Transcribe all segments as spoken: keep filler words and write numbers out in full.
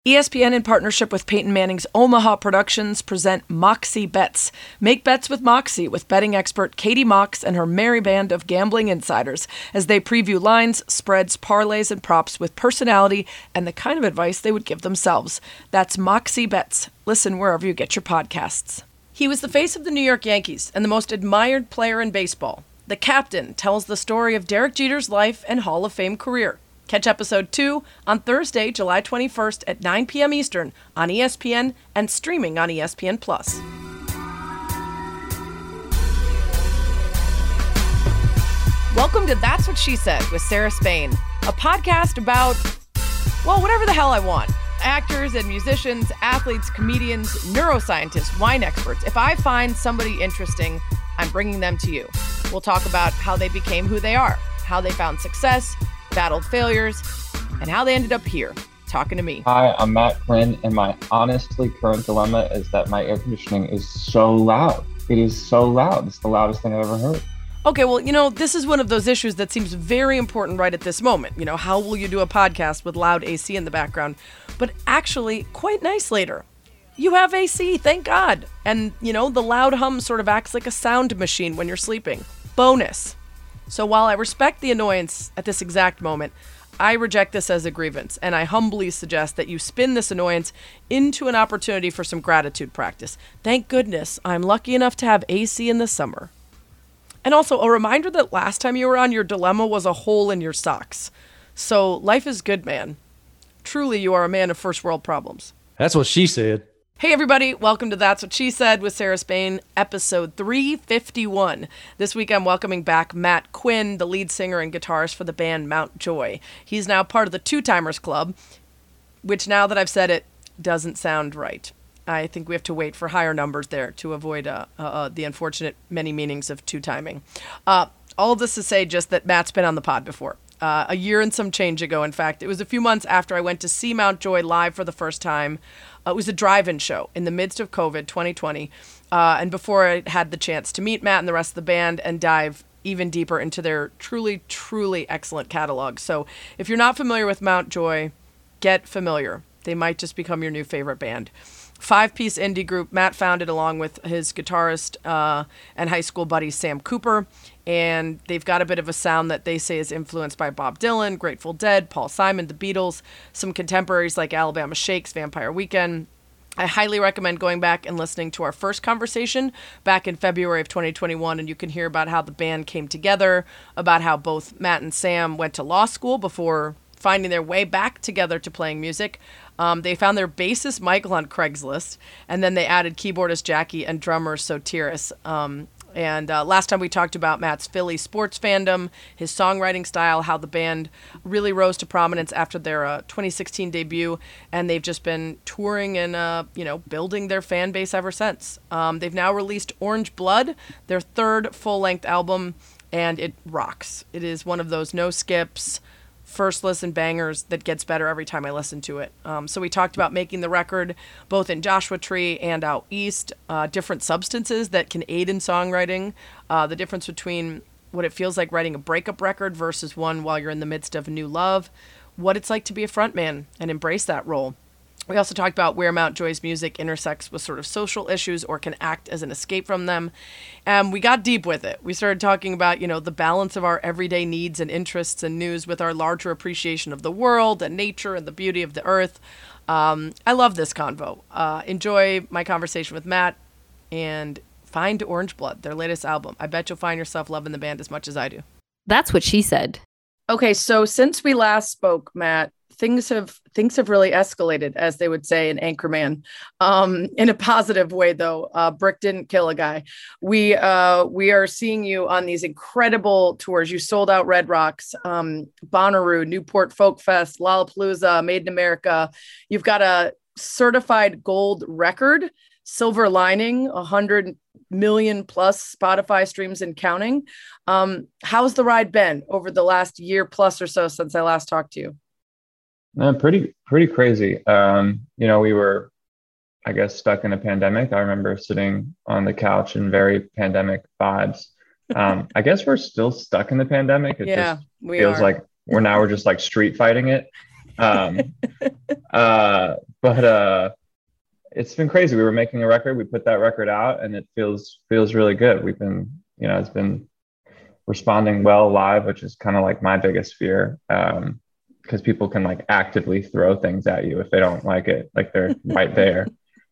E S P N, in partnership with Peyton Manning's Omaha Productions, present Moxie Bets. Make bets with Moxie with betting expert Katie Mox and her merry band of gambling insiders as they preview lines, spreads, parlays, and props with personality and the kind of advice they would give themselves. That's Moxie Bets. Listen wherever you get your podcasts. He was the face of the New York Yankees and the most admired player in baseball. The Captain tells the story of Derek Jeter's life and Hall of Fame career. Catch episode two on Thursday, July twenty-first at nine p.m. Eastern on E S P N and streaming on E S P N Plus. Welcome to That's What She Said with Sarah Spain, a podcast about, well, whatever the hell I want. Actors and musicians, athletes, comedians, neuroscientists, wine experts. If I find somebody interesting, I'm bringing them to you. We'll talk about how they became who they are, how they found success, battled failures, and how they ended up here, talking to me. Hi, I'm Matt Quinn, and my honestly current dilemma is that my air conditioning is so loud. It is so loud. It's the loudest thing I've ever heard. Okay, well, you know, this is one of those issues that seems very important right at this moment. You know, how will you do a podcast with loud A C in the background? But actually, quite nice later. You have A C, thank God. And, you know, the loud hum sort of acts like a sound machine when you're sleeping. Bonus. So while I respect the annoyance at this exact moment, I reject this as a grievance, and I humbly suggest that you spin this annoyance into an opportunity for some gratitude practice. Thank goodness I'm lucky enough to have A C in the summer. And also a reminder that last time you were on, your dilemma was a hole in your socks. So life is good, man. Truly, you are a man of first world problems. That's what she said. Hey everybody, welcome to That's What She Said with Sarah Spain, episode three fifty-one. This week I'm welcoming back Matt Quinn, the lead singer and guitarist for the band Mount Joy. He's now part of the Two Timers Club, which now that I've said it, doesn't sound right. I think we have to wait for higher numbers there to avoid uh, uh, the unfortunate many meanings of two-timing. Uh, all of this to say just that Matt's been on the pod before. Uh, a year and some change ago, in fact. It was a few months after I went to see Mount Joy live for the first time. Uh, it was a drive-in show in the midst of COVID twenty twenty. Uh, and before I had the chance to meet Matt and the rest of the band and dive even deeper into their truly, truly excellent catalog. So if you're not familiar with Mount Joy, get familiar. They might just become your new favorite band. Five-piece indie group Matt founded along with his guitarist uh, and high school buddy Sam Cooper. And they've got a bit of a sound that they say is influenced by Bob Dylan, Grateful Dead, Paul Simon, the Beatles, some contemporaries like Alabama Shakes, Vampire Weekend. I highly recommend going back and listening to our first conversation back in February of twenty twenty-one, and you can hear about how the band came together, about how both Matt and Sam went to law school before finding their way back together to playing music. Um, they found their bassist Michael on Craigslist, and then they added keyboardist Jackie and drummer Sotiris. Um, and uh, last time we talked about Matt's Philly sports fandom, his songwriting style, how the band really rose to prominence after their uh, twenty sixteen debut, and they've just been touring and uh, you know building their fan base ever since. Um, they've now released Orange Blood, their third full-length album, and it rocks. It is one of those no skips, first listen bangers that gets better every time I listen to it. Um, so we talked about making the record both in Joshua Tree and Out East, uh, different substances that can aid in songwriting, uh, the difference between what it feels like writing a breakup record versus one while you're in the midst of a new love, what it's like to be a frontman and embrace that role. We also talked about where Mount Joy's music intersects with sort of social issues or can act as an escape from them. And we got deep with it. We started talking about, you know, the balance of our everyday needs and interests and news with our larger appreciation of the world and nature and the beauty of the earth. Um, I love this convo. Uh, enjoy my conversation with Matt and find Orange Blood, their latest album. I bet you'll find yourself loving the band as much as I do. That's what she said. Okay, so since we last spoke, Matt, things have things have really escalated, as they would say in Anchorman, um, in a positive way. Though uh, Brick didn't kill a guy. We uh, we are seeing you on these incredible tours. You sold out Red Rocks, um, Bonnaroo, Newport Folk Fest, Lollapalooza, Made in America. You've got a certified gold record, Silver Lining, a hundred million plus Spotify streams and counting. Um, how's the ride been over the last year plus or so since I last talked to you? No, pretty, pretty crazy. Um, you know, we were, I guess, stuck in a pandemic. I remember sitting on the couch in very pandemic vibes. Um, I guess we're still stuck in the pandemic. It yeah, just we feels are. like we're now we're just like street fighting it. Um, uh, but uh, it's been crazy. We were making a record, we put that record out, and it feels feels really good. We've been, you know, it's been responding well live, which is kind of like my biggest fear. Um, because people can like actively throw things at you if they don't like it, like they're right there.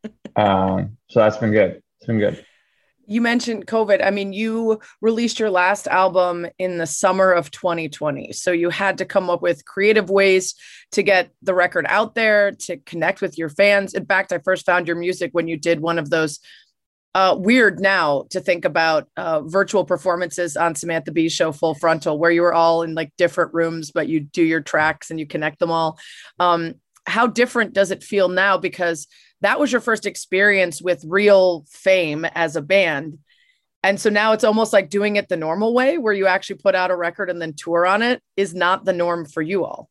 Um, so that's been good. It's been good. You mentioned COVID. I mean, you released your last album in the summer of twenty twenty. So you had to come up with creative ways to get the record out there, to connect with your fans. In fact, I first found your music when you did one of those uh, weird now to think about uh, virtual performances on Samantha Bee's show Full Frontal, where you were all in like different rooms, but you do your tracks and you connect them all. Um, how different does it feel now? Because that was your first experience with real fame as a band. And so now it's almost like doing it the normal way, where you actually put out a record and then tour on it, is not the norm for you all.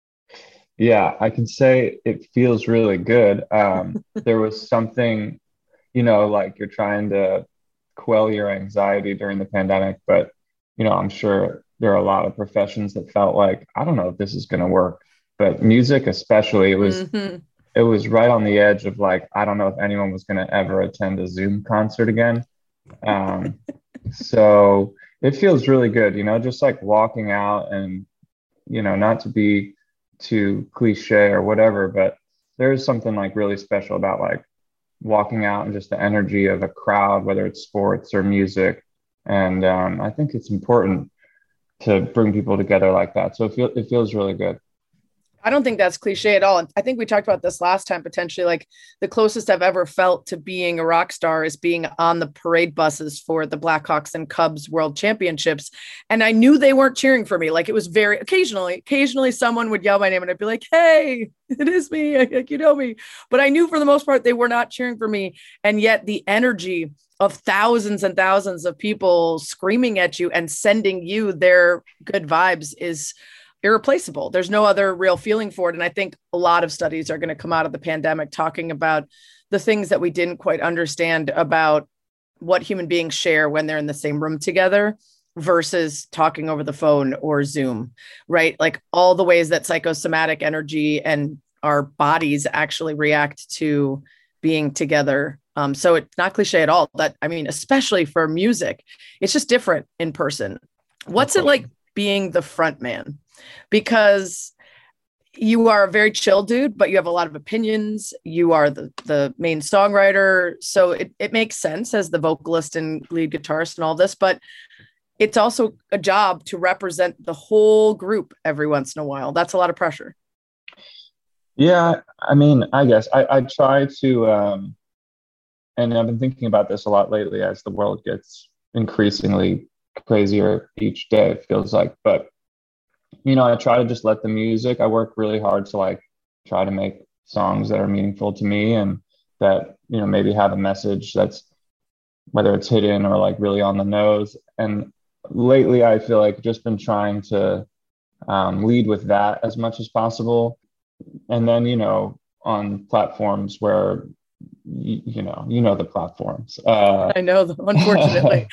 Yeah, I can say it feels really good. Um, there was something, you know, like you're trying to quell your anxiety during the pandemic, but, you know, I'm sure there are a lot of professions that felt like, I don't know if this is going to work, but music especially, it was, mm-hmm. it was right on the edge of like, I don't know if anyone was going to ever attend a Zoom concert again. Um, so it feels really good, you know, just like walking out and, you know, not to be too cliche or whatever, but there is something like really special about like walking out and just the energy of a crowd, whether it's sports or music. And um, I think it's important to bring people together like that. So it, feel, it feels really good. I don't think that's cliche at all. I think we talked about this last time, potentially like the closest I've ever felt to being a rock star is being on the parade buses for the Blackhawks and Cubs World Championships. And I knew they weren't cheering for me. Like it was very occasionally, occasionally someone would yell my name and I'd be like, hey, it is me. Like, you know me. But I knew for the most part, they were not cheering for me. And yet the energy of thousands and thousands of people screaming at you and sending you their good vibes is irreplaceable. There's no other real feeling for it. And I think a lot of studies are going to come out of the pandemic talking about the things that we didn't quite understand about what human beings share when they're in the same room together versus talking over the phone or Zoom, right? Like all the ways that psychosomatic energy and our bodies actually react to being together. Um, so it's not cliche at all. That, I mean, especially for music, it's just different in person. What's it like being the front man? Because you are a very chill dude, but you have a lot of opinions. You are the, the main songwriter. So it, it makes sense as the vocalist and lead guitarist and all this, but it's also a job to represent the whole group every once in a while. That's a lot of pressure. Yeah. I mean, I guess I, I try to, um, and I've been thinking about this a lot lately as the world gets increasingly crazier each day, it feels like, but you know, I try to just let the music, I work really hard to like try to make songs that are meaningful to me and that, you know, maybe have a message that's whether it's hidden or like really on the nose. And lately I feel like just been trying to um, lead with that as much as possible. And then, you know, on platforms where, you, you know, you know, the platforms. Uh, I know, them, unfortunately.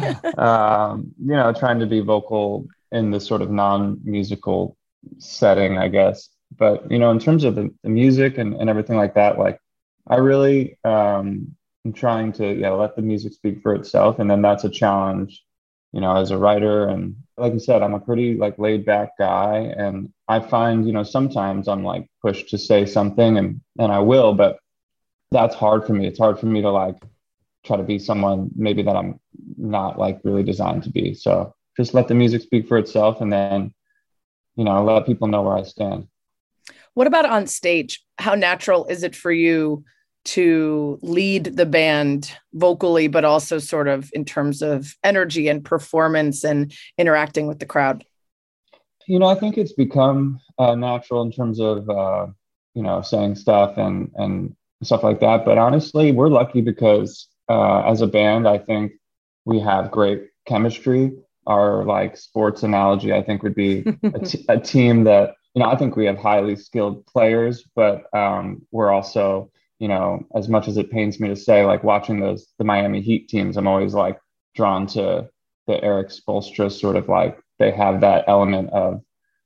um, you know, trying to be vocal in the sort of non-musical setting, I guess. But, you know, in terms of the, the music and, and everything like that, like I really um, am trying to, yeah, let the music speak for itself. And then that's a challenge, you know, as a writer. And like you said, I'm a pretty like laid back guy. And I find, you know, sometimes I'm like pushed to say something and, and I will, but that's hard for me. It's hard for me to like try to be someone maybe that I'm not like really designed to be. So just let the music speak for itself and then, you know, let people know where I stand. What about on stage? How natural is it for you to lead the band vocally, but also sort of in terms of energy and performance and interacting with the crowd? You know, I think it's become uh, natural in terms of, uh, you know, saying stuff and, and stuff like that. But honestly, we're lucky because uh, as a band, I think we have great chemistry. Our like sports analogy, I think, would be a, t- a team that, you know, I think we have highly skilled players, but um, we're also, you know, as much as it pains me to say, like watching those, the Miami Heat teams, I'm always like drawn to the Eric Spoelstra sort of like, they have that element of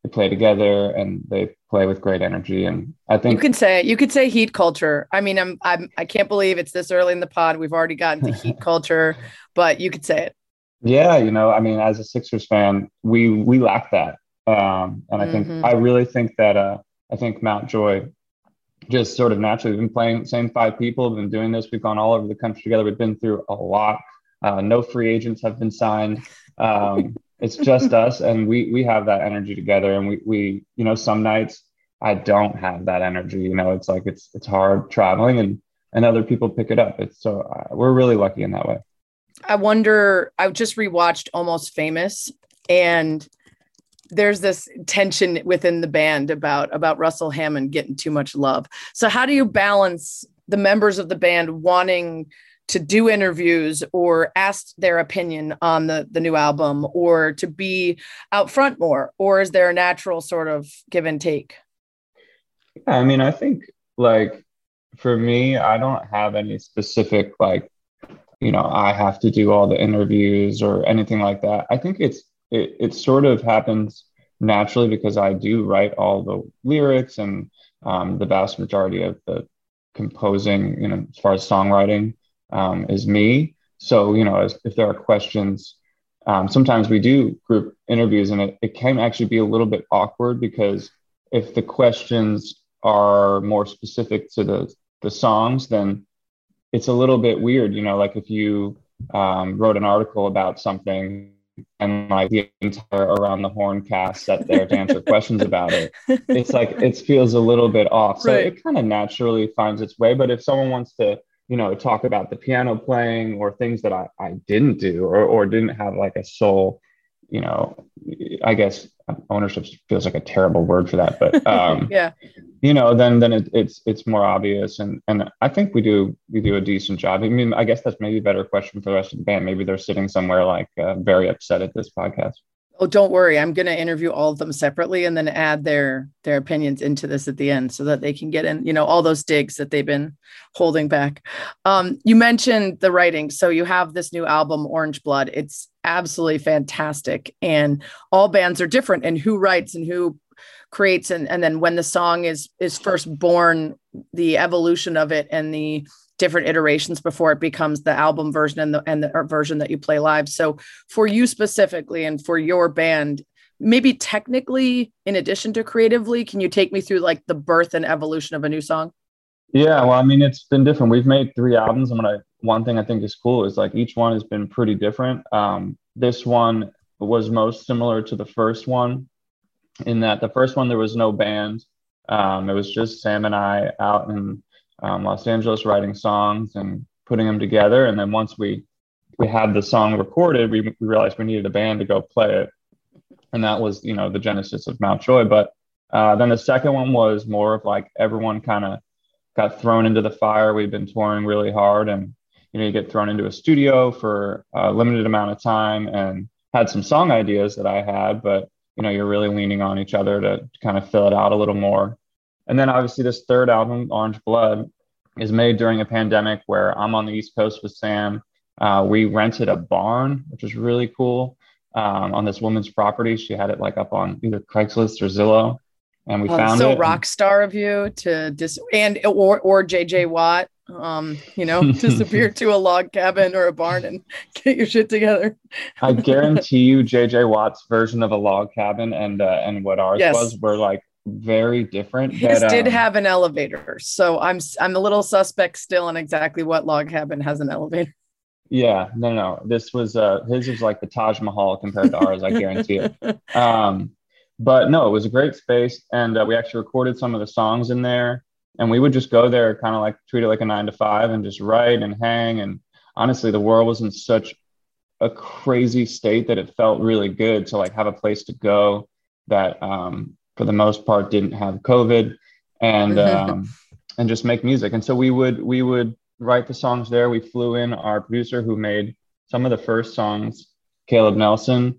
they play together and they play with great energy. And I think you can say you could say heat culture. I mean, I'm I'm I can't believe it's this early in the pod. We've already gotten to heat culture, but you could say it. Yeah, you know, I mean, as a Sixers fan, we we lack that. Um, and I think Mm-hmm. I really think that uh, I think Mount Joy just sort of naturally, we've been playing same five people, been doing this. We've gone all over the country together. We've been through a lot. Uh, no free agents have been signed. Um, it's just us, and we we have that energy together. And we we you know some nights I don't have that energy. You know, it's like it's it's hard traveling, and and other people pick it up. It's so uh, we're really lucky in that way. I wonder. I just rewatched Almost Famous, and there's this tension within the band about about Russell Hammond getting too much love. So how do you balance the members of the band wanting to do interviews or ask their opinion on the the new album, or to be out front more, or is there a natural sort of give and take? Yeah, I mean, I think like for me, I don't have any specific like, you know, I have to do all the interviews or anything like that. I think it's it it sort of happens naturally because I do write all the lyrics and um, the vast majority of the composing, you know, as far as songwriting um, is me. So, you know, as, if there are questions, um, sometimes we do group interviews and it, it can actually be a little bit awkward because if the questions are more specific to the, the songs, then it's a little bit weird, you know, like if you um, wrote an article about something and like the entire Around the Horn cast sat there to answer questions about it, it's like it feels a little bit off. So Right. it kind of naturally finds its way. But if someone wants to, you know, talk about the piano playing or things that I, I didn't do or or didn't have like a soul, you know, I guess ownership feels like a terrible word for that, but um, yeah. you know, then then it, it's it's more obvious, and and I think we do we do a decent job. I mean, I guess that's maybe a better question for the rest of the band. Maybe they're sitting somewhere like uh, very upset at this podcast. Oh, don't worry. I'm going to interview all of them separately and then add their their opinions into this at the end so that they can get in, you know, all those digs that they've been holding back. Um, you mentioned the writing. So you have this new album, Orange Blood. It's absolutely fantastic. And all bands are different in who writes and who creates. And, and then when the song is is first born, the evolution of it and the different iterations before it becomes the album version and the and the version that you play live. So for you specifically and for your band, maybe technically, in addition to creatively, can you take me through like the birth and evolution of a new song? Yeah, well, I mean, it's been different. We've made three albums, and what I one thing I think is cool is like each one has been pretty different. Um, this one was most similar to the first one in that the first one there was no band. Um, it was just Sam and I out in Um, Los Angeles writing songs and putting them together. And then once we we had the song recorded, we, we realized we needed a band to go play it. And that was, you know, the genesis of Mount Joy. But uh, then the second one was more of like everyone kind of got thrown into the fire. We've been touring really hard and, you know, you get thrown into a studio for a limited amount of time and had some song ideas that I had, but, you know, you're really leaning on each other to, to kind of fill it out a little more. And then obviously this third album, Orange Blood, is made during a pandemic where I'm on the East Coast with Sam. Uh, we rented a barn, which was really cool, um, on this woman's property. She had it like up on either Craigslist or Zillow, and we Oh, found so it. rock star of you to dis and or or J J Watt, um, you know, disappear to a log cabin or a barn and get your shit together. I guarantee you, J J Watt's version of a log cabin and uh, and what ours Yes. was were like very different. His but, did um, have an elevator, so I'm I'm a little suspect still on exactly what log cabin has an elevator. Yeah, no, no, this was uh, his was like the Taj Mahal compared to ours. I guarantee it. Um, but no, it was a great space, and uh, we actually recorded some of the songs in there. And we would just go there, kind of like treat it like a nine to five, and just write and hang. And honestly, the world was in such a crazy state that it felt really good to like have a place to go that. Um, for the most part didn't have COVID and, um, and just make music. And so we would, we would write the songs there. We flew in our producer who made some of the first songs, Caleb Nelson,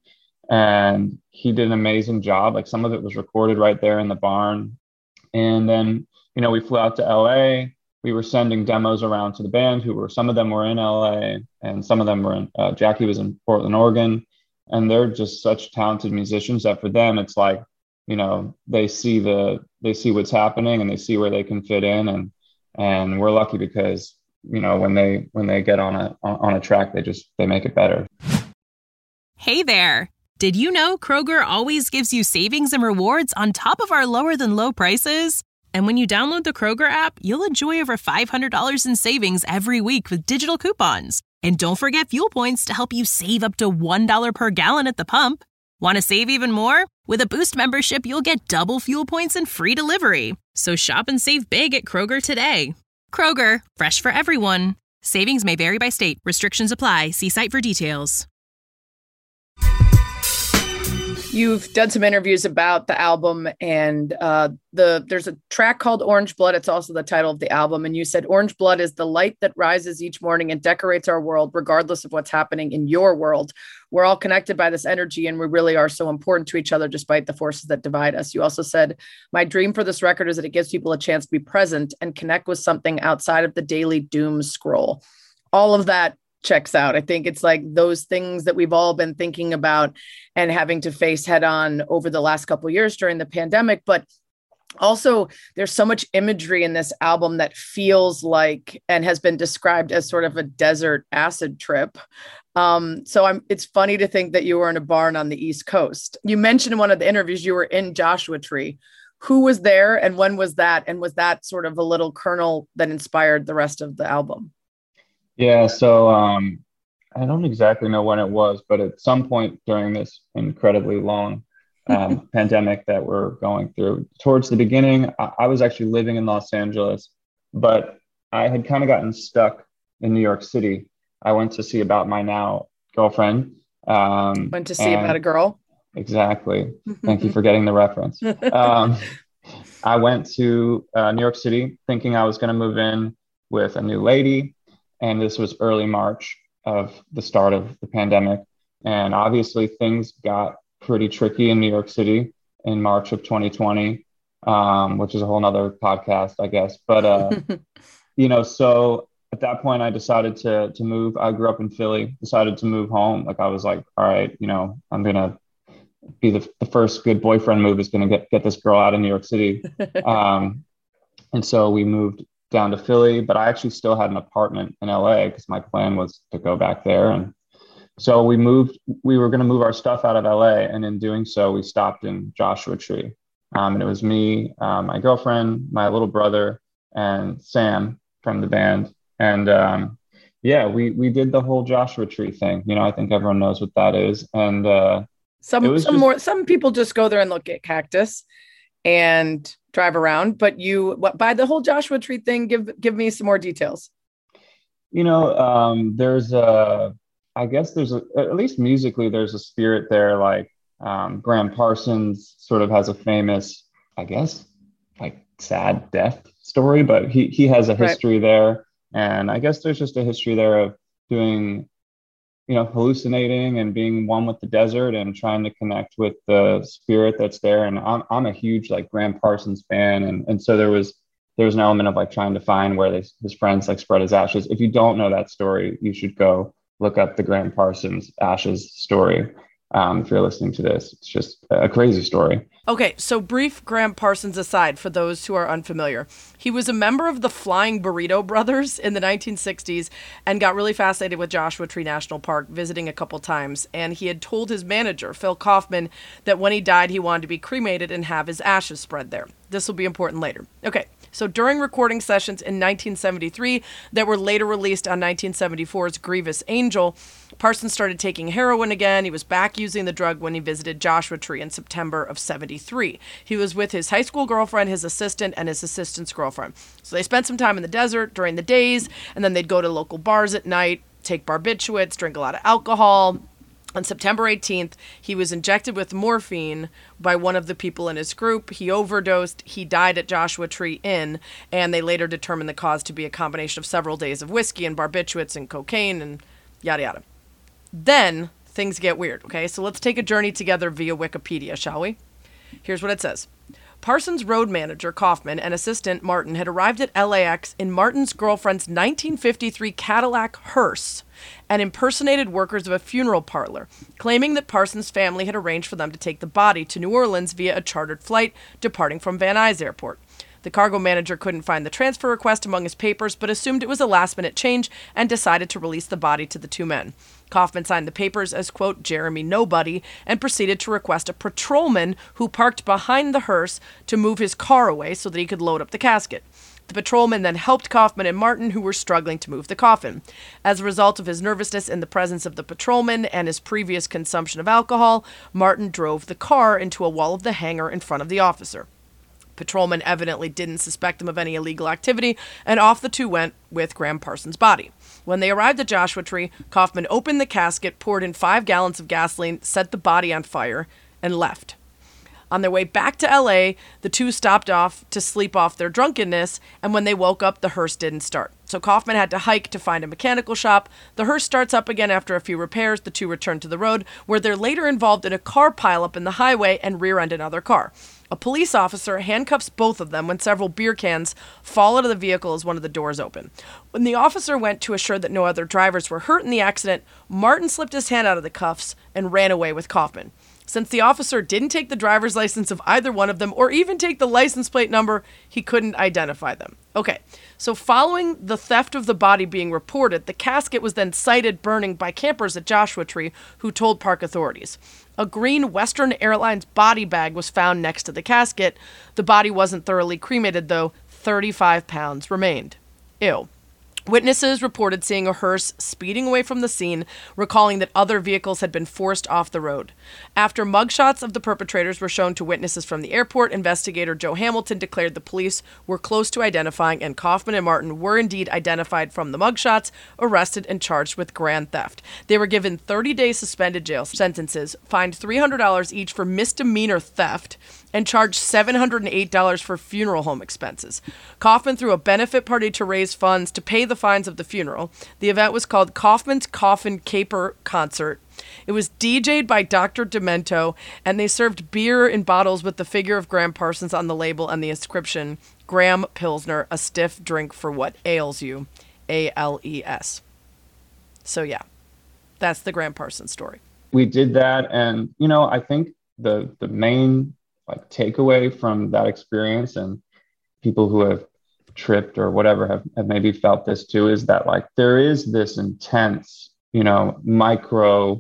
and he did an amazing job. Like some of it was recorded right there in the barn. And then, you know, we flew out to L A. We were sending demos around to the band who were, some of them were in L A and some of them were in, uh, Jackie was in Portland, Oregon. And they're just such talented musicians that for them, it's like, you know, they see the they see what's happening and they see where they can fit in, and and we're lucky because, you know, when they when they get on a on a track, they just they make it better. Hey there. Did you know Kroger always gives you savings and rewards on top of our lower than low prices? And when you download the Kroger app, you'll enjoy over five hundred dollars in savings every week with digital coupons. And don't forget fuel points to help you save up to one dollar per gallon at the pump. Want to save even more? With a Boost membership, you'll get double fuel points and free delivery. So shop and save big at Kroger today. Kroger, fresh for everyone. Savings may vary by state. Restrictions apply. See site for details. You've done some interviews about the album, and uh, the there's a track called Orange Blood. It's also the title of the album. And you said Orange Blood is the light that rises each morning and decorates our world, regardless of what's happening in your world. We're all connected by this energy, and we really are so important to each other despite the forces that divide us. You also said, my dream for this record is that it gives people a chance to be present and connect with something outside of the daily doom scroll. All of that checks out. I think it's like those things that we've all been thinking about and having to face head on over the last couple of years during the pandemic. But also, there's so much imagery in this album that feels like and has been described as sort of a desert acid trip. Um, so I'm, it's funny to think that you were in a barn on the East Coast. You mentioned in one of the interviews you were in Joshua Tree. Who was there and when was that? And was that sort of a little kernel that inspired the rest of the album? Yeah, so um, I don't exactly know when it was, but at some point during this incredibly long um, pandemic that we're going through, towards the beginning, I, I was actually living in Los Angeles, but I had kind of gotten stuck in New York City. I went to see about my now girlfriend. Um, went to see about a girl? Exactly. Thank you for getting the reference. Um, I went to uh, New York City thinking I was going to move in with a new lady. And this was early March of the start of the pandemic. And obviously things got pretty tricky in New York City in March of twenty twenty, um, which is a whole nother podcast, I guess. But, uh, you know, so at that point I decided to to move. I grew up in Philly, decided to move home. Like I was like, all right, you know, I'm going to be the, the first good boyfriend move is going to get, get this girl out of New York City. Um, and so we moved down to Philly, but I actually still had an apartment in L A because my plan was to go back there. And so we moved, we were going to move our stuff out of L A. And in doing so, we stopped in Joshua Tree. Um, and it was me, uh, my girlfriend, my little brother, and Sam from the band. And um, yeah, we, we did the whole Joshua Tree thing. You know, I think everyone knows what that is. And uh, some, some just... more, some people just go there and look at cactus and drive around, but you, what, by the whole Joshua Tree thing, give give me some more details. You know, um, there's a, I guess there's a, at least musically, there's a spirit there. Like um, Graham Parsons sort of has a famous, I guess, like sad death story, but he he has a history right there, and I guess there's just a history there of doing, you know, hallucinating and being one with the desert and trying to connect with the spirit that's there. And I'm I'm a huge like Graham Parsons fan, and and so there was there was an element of like trying to find where they, his friends like spread his ashes. If you don't know that story, you should go look up the Graham Parsons ashes story. Um, if you're listening to this, it's just a crazy story. Okay, so brief Graham Parsons aside for those who are unfamiliar. He was a member of the Flying Burrito Brothers in the nineteen sixties and got really fascinated with Joshua Tree National Park, visiting a couple times. And he had told his manager, Phil Kaufman, that when he died, he wanted to be cremated and have his ashes spread there. This will be important later. Okay, so during recording sessions in nineteen seventy-three that were later released on nineteen seventy-four's Grievous Angel, Parsons started taking heroin again. He was back using the drug when he visited Joshua Tree in September of seventy-three. He was with his high school girlfriend, his assistant, and his assistant's girlfriend. So they spent some time in the desert during the days, and then they'd go to local bars at night, take barbiturates, drink a lot of alcohol. On September eighteenth, he was injected with morphine by one of the people in his group. He overdosed. He died at Joshua Tree Inn, and they later determined the cause to be a combination of several days of whiskey and barbiturates and cocaine and yada yada. Then things get weird, okay? So let's take a journey together via Wikipedia, shall we? Here's what it says. Parsons road manager Kaufman and assistant Martin had arrived at L A X in Martin's girlfriend's nineteen fifty-three Cadillac hearse and impersonated workers of a funeral parlor, claiming that Parsons' family had arranged for them to take the body to New Orleans via a chartered flight departing from Van Nuys Airport. The cargo manager couldn't find the transfer request among his papers, but assumed it was a last-minute change and decided to release the body to the two men. Kaufman signed the papers as, quote, Jeremy Nobody, and proceeded to request a patrolman who parked behind the hearse to move his car away so that he could load up the casket. The patrolman then helped Kaufman and Martin, who were struggling to move the coffin. As a result of his nervousness in the presence of the patrolman and his previous consumption of alcohol, Martin drove the car into a wall of the hangar in front of the officer. Patrolman evidently didn't suspect him of any illegal activity, and off the two went with Graham Parsons' body. When they arrived at Joshua Tree, Kaufman opened the casket, poured in five gallons of gasoline, set the body on fire, and left. On their way back to L A, the two stopped off to sleep off their drunkenness, and when they woke up, the hearse didn't start. So Kaufman had to hike to find a mechanical shop. The hearse starts up again after a few repairs. The two return to the road, where they're later involved in a car pileup in the highway and rear-end another car. A police officer handcuffs both of them when several beer cans fall out of the vehicle as one of the doors open. When the officer went to assure that no other drivers were hurt in the accident, Martin slipped his hand out of the cuffs and ran away with Kaufman. Since the officer didn't take the driver's license of either one of them or even take the license plate number, he couldn't identify them. Okay, so following the theft of the body being reported, the casket was then sighted burning by campers at Joshua Tree, who told park authorities. A green Western Airlines body bag was found next to the casket. The body wasn't thoroughly cremated, though. thirty-five pounds remained. Ew. Witnesses reported seeing a hearse speeding away from the scene, recalling that other vehicles had been forced off the road. After mugshots of the perpetrators were shown to witnesses from the airport, investigator Joe Hamilton declared the police were close to identifying, and Kaufman and Martin were indeed identified from the mugshots, arrested, and charged with grand theft. They were given thirty-day suspended jail sentences, fined three hundred dollars each for misdemeanor theft, and charged seven hundred eight dollars for funeral home expenses. Kaufman threw a benefit party to raise funds to pay the fines of the funeral. The event was called Kaufman's Coffin Caper Concert. It was D J'd by Doctor Demento, and they served beer in bottles with the figure of Graham Parsons on the label and the inscription, Graham Pilsner, a stiff drink for what ails you, A L E S. So yeah, that's the Graham Parsons story. We did that, and, you know, I think the the main like takeaway from that experience, and people who have tripped or whatever have, have maybe felt this too, is that like there is this intense, you know, micro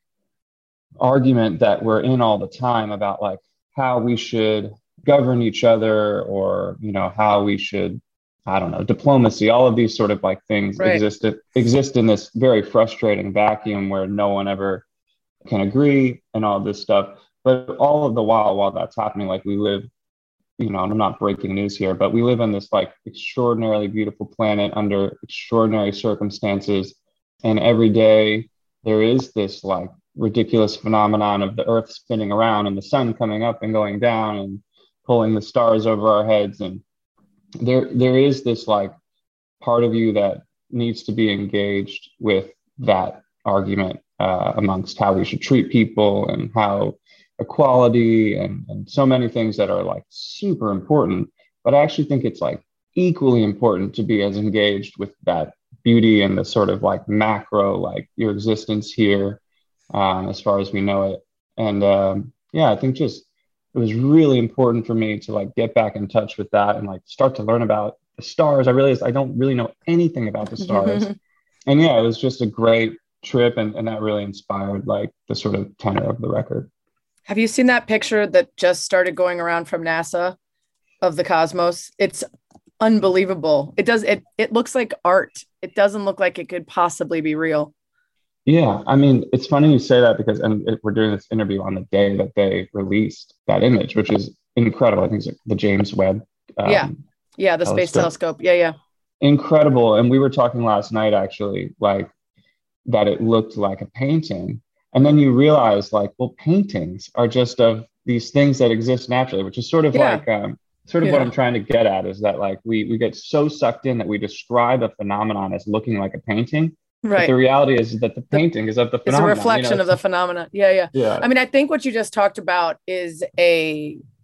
argument that we're in all the time about like how we should govern each other, or, you know, how we should, I don't know, diplomacy, all of these sort of like things right. exist, exist in this very frustrating vacuum where no one ever can agree and all this stuff. But all of the while, while that's happening, like we live, you know, and I'm not breaking news here, but we live on this like extraordinarily beautiful planet under extraordinary circumstances. And every day there is this like ridiculous phenomenon of the earth spinning around and the sun coming up and going down and pulling the stars over our heads. And there, there is this like part of you that needs to be engaged with that argument uh, amongst how we should treat people and how equality and, and so many things that are like super important. But I actually think it's like equally important to be as engaged with that beauty and the sort of like macro, like your existence here, um, as far as we know it. And um, yeah, I think just it was really important for me to like get back in touch with that and like start to learn about the stars. I realized I don't really know anything about the stars. And yeah, it was just a great trip, and, and that really inspired like the sort of tenor of the record. Have you seen that picture that just started going around from NASA of the cosmos? It's unbelievable. It does. It, it looks like art. It doesn't look like it could possibly be real. Yeah. I mean, it's funny you say that because, and it, we're doing this interview on the day that they released that image, which is incredible. I think it's like the James Webb. Um, yeah. Yeah. The telescope. space telescope. Yeah. Yeah. Incredible. And we were talking last night, actually, like that it looked like a painting. And then you realize like, well, paintings are just of these things that exist naturally, which is sort of yeah. like, um, sort of yeah. what I'm trying to get at is that like, we, we get so sucked in that we describe a phenomenon as looking like a painting. Right. But the reality is that the painting the, is of the phenomenon. It's a reflection, you know? of the phenomenon. Yeah. Yeah. Yeah. I mean, I think what you just talked about is a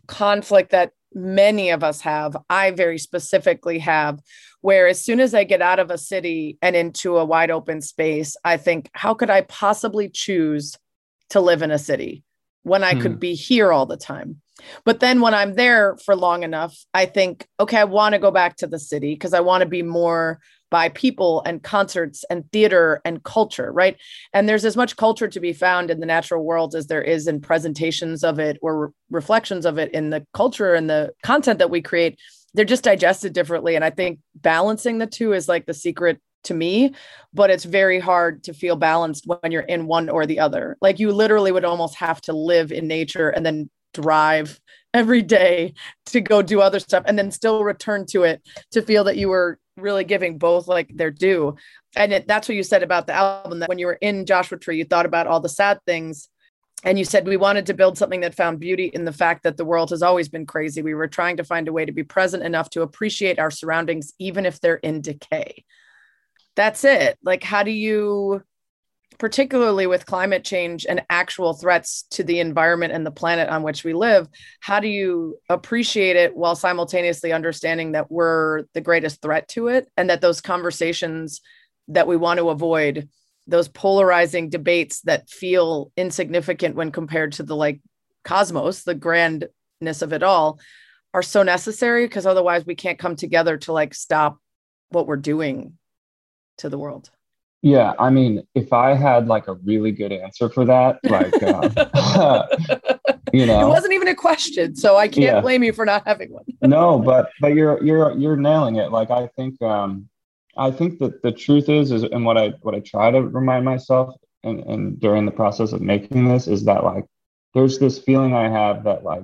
conflict that many of us have, I very specifically have, where as soon as I get out of a city and into a wide open space, I think, how could I possibly choose to live in a city when I hmm. could be here all the time? But then when I'm there for long enough, I think, okay, I want to go back to the city because I want to be more by people and concerts and theater and culture, right? And there's as much culture to be found in the natural world as there is in presentations of it or re- reflections of it in the culture and the content that we create. They're just digested differently. And I think balancing the two is like the secret to me, but it's very hard to feel balanced when you're in one or the other. Like you literally would almost have to live in nature and then drive every day to go do other stuff and then still return to it to feel that you were really giving both like their due. And it, that's what you said about the album, that when you were in Joshua Tree, you thought about all the sad things. And you said we wanted to build something that found beauty in the fact that the world has always been crazy. We were trying to find a way to be present enough to appreciate our surroundings, even if they're in decay. That's it. Like, how do you, particularly with climate change and actual threats to the environment and the planet on which we live, how do you appreciate it while simultaneously understanding that we're the greatest threat to it, and that those conversations that we want to avoid, those polarizing debates that feel insignificant when compared to the like cosmos, the grandness of it all, are so necessary, because otherwise we can't come together to like stop what we're doing to the world? Yeah, I mean, if I had like a really good answer for that, like, uh, you know, it wasn't even a question, so I can't yeah. blame you for not having one. No, but but you're you're you're nailing it. Like, I think um, I think that the truth is is and what I what I try to remind myself and and during the process of making this is that like there's this feeling I have that like,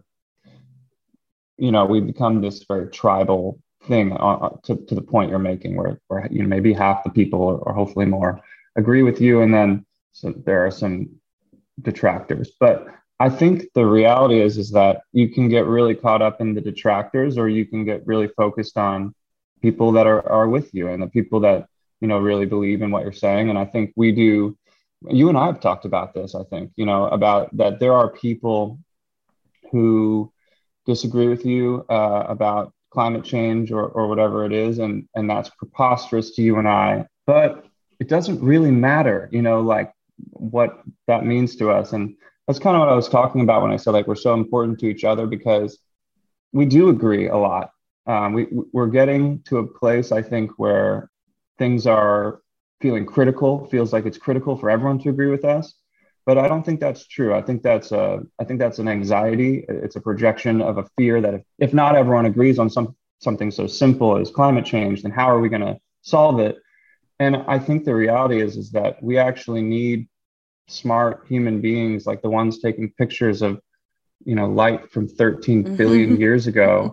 you know, we've become this very tribal thing uh, to, to the point you're making where, where you know maybe half the people or, or hopefully more agree with you, and then so there are some detractors. But I think the reality is is that you can get really caught up in the detractors, or you can get really focused on people that are, are with you and the people that you know really believe in what you're saying. And I think we do, you and I have talked about this, I think, you know, about that there are people who disagree with you uh, about climate change or, or whatever it is. And, and that's preposterous to you and I, but it doesn't really matter, you know, like what that means to us. And that's kind of what I was talking about when I said, like, we're so important to each other because we do agree a lot. Um, we, we're getting to a place, I think, where things are feeling critical, feels like it's critical for everyone to agree with us. But I don't think that's true. I think that's a, I think that's an anxiety. It's a projection of a fear that if, if not everyone agrees on some something so simple as climate change, then how are we going to solve it? And I think the reality is, is that we actually need smart human beings like the ones taking pictures of, you know, light from thirteen billion years ago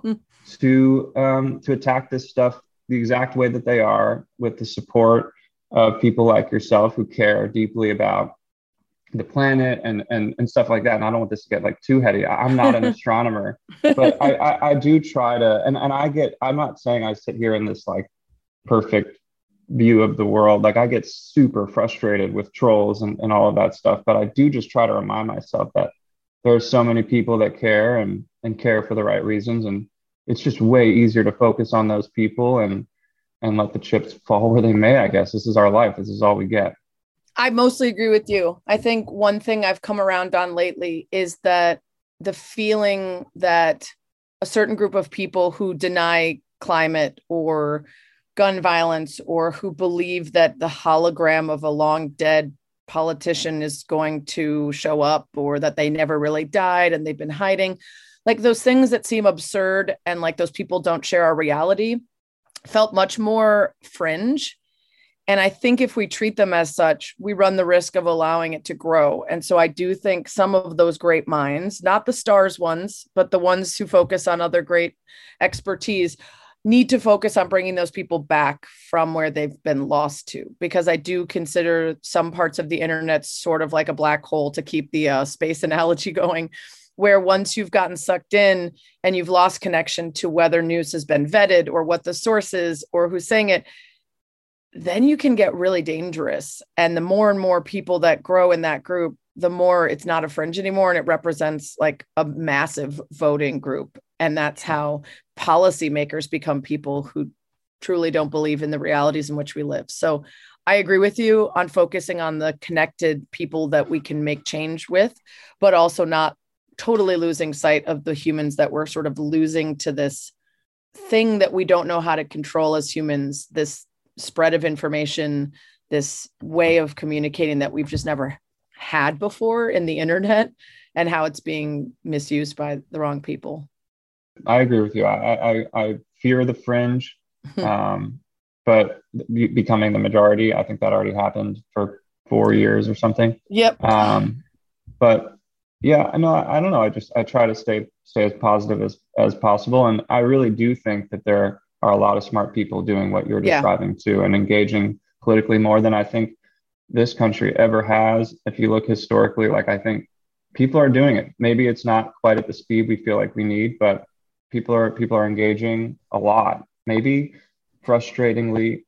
to um, to attack this stuff the exact way that they are, with the support of people like yourself who care deeply about the planet and, and, and stuff like that. And I don't want this to get like too heady. I'm not an astronomer, but I, I, I do try to, and, and I get, I'm not saying I sit here in this like perfect view of the world. Like I get super frustrated with trolls and, and all of that stuff, but I do just try to remind myself that there are so many people that care and, and care for the right reasons. And it's just way easier to focus on those people and, and let the chips fall where they may, I guess. This is our life. This is all we get. I mostly agree with you. I think one thing I've come around on lately is that the feeling that a certain group of people who deny climate or gun violence, or who believe that the hologram of a long dead politician is going to show up, or that they never really died and they've been hiding, like those things that seem absurd and like those people don't share our reality, felt much more fringe. And I think if we treat them as such, we run the risk of allowing it to grow. And so I do think some of those great minds, not the stars ones, but the ones who focus on other great expertise, need to focus on bringing those people back from where they've been lost to. Because I do consider some parts of the internet sort of like a black hole, to keep the uh, space analogy going, where once you've gotten sucked in and you've lost connection to whether news has been vetted or what the source is or who's saying it, then you can get really dangerous. And the more and more people that grow in that group, the more it's not a fringe anymore, and it represents like a massive voting group. And that's how policymakers become people who truly don't believe in the realities in which we live. So I agree with you on focusing on the connected people that we can make change with, but also not totally losing sight of the humans that we're sort of losing to this thing that we don't know how to control as humans, this spread of information, this way of communicating that we've just never had before in the internet, and how it's being misused by the wrong people. I agree with you. I I, I fear the fringe, um, but be- becoming the majority, I think that already happened for four years or something. Yep. Um, but yeah, I know. I, I don't know. I just I try to stay stay as positive as as possible, and I really do think that there are a lot of smart people doing what you're Yeah. describing too, and engaging politically more than I think this country ever has. If you look historically, like I think people are doing it. Maybe it's not quite at the speed we feel like we need, but people are people are engaging a lot. Maybe frustratingly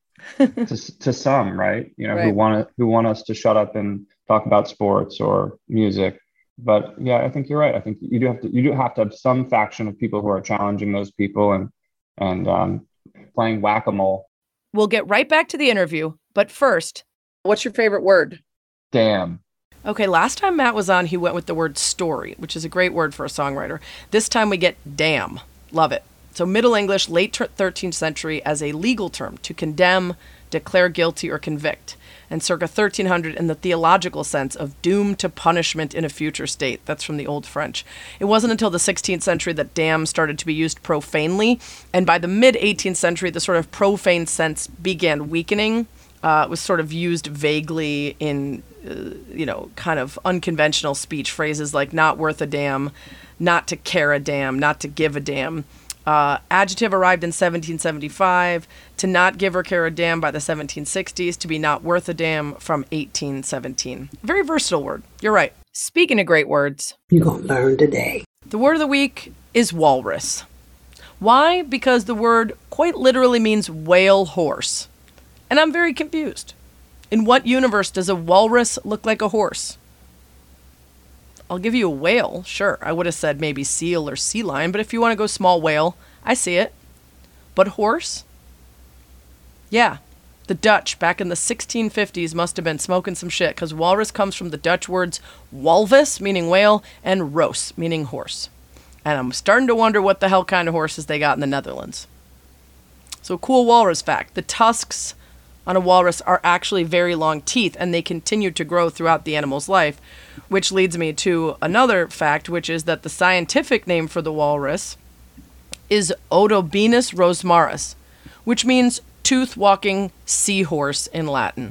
to to some, right? You know, who Right. want to who want us to shut up and talk about sports or music. But yeah, I think you're right. I think you do have to you do have to have some faction of people who are challenging those people and and um, playing whack-a-mole. We'll get right back to the interview, but first, What's your favorite word? Damn. okay, last time Matt was on, he went with the word story, which is a great word for a songwriter. This time we get damn. Love it. So Middle English, late ter- thirteenth century as a legal term to condemn, declare guilty, or convict. And circa thirteen hundred in the theological sense of doomed to punishment in a future state. That's from the Old French. It wasn't until the sixteenth century that damn started to be used profanely. And by the mid-eighteenth century, the sort of profane sense began weakening. Uh, it was sort of used vaguely in, uh, you know, kind of unconventional speech phrases like not worth a damn, not to care a damn, not to give a damn. Uh, adjective arrived in seventeen seventy-five, to not give or care a damn by the seventeen sixties, to be not worth a damn from eighteen seventeen. Very versatile word. You're right. Speaking of great words, You're going to learn today. the word of the week is walrus. Why? Because the word quite literally means whale horse. And I'm very confused. In what universe does a walrus look like a horse? I'll give you a whale, sure. I would have said maybe seal or sea lion, but if you want to go small whale, I see it. But horse? Yeah. The Dutch back in the sixteen fifties must have been smoking some shit, because walrus comes from the Dutch words walvis, meaning whale, and roos, meaning horse. And I'm starting to wonder what the hell kind of horses they got in the Netherlands. So cool walrus fact. The tusks on a walrus are actually very long teeth, and they continue to grow throughout the animal's life, which leads me to another fact, which is that the scientific name for the walrus is Odobenus rosmarus, which means tooth-walking seahorse in Latin.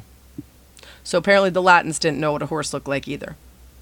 So apparently the Latins didn't know what a horse looked like either.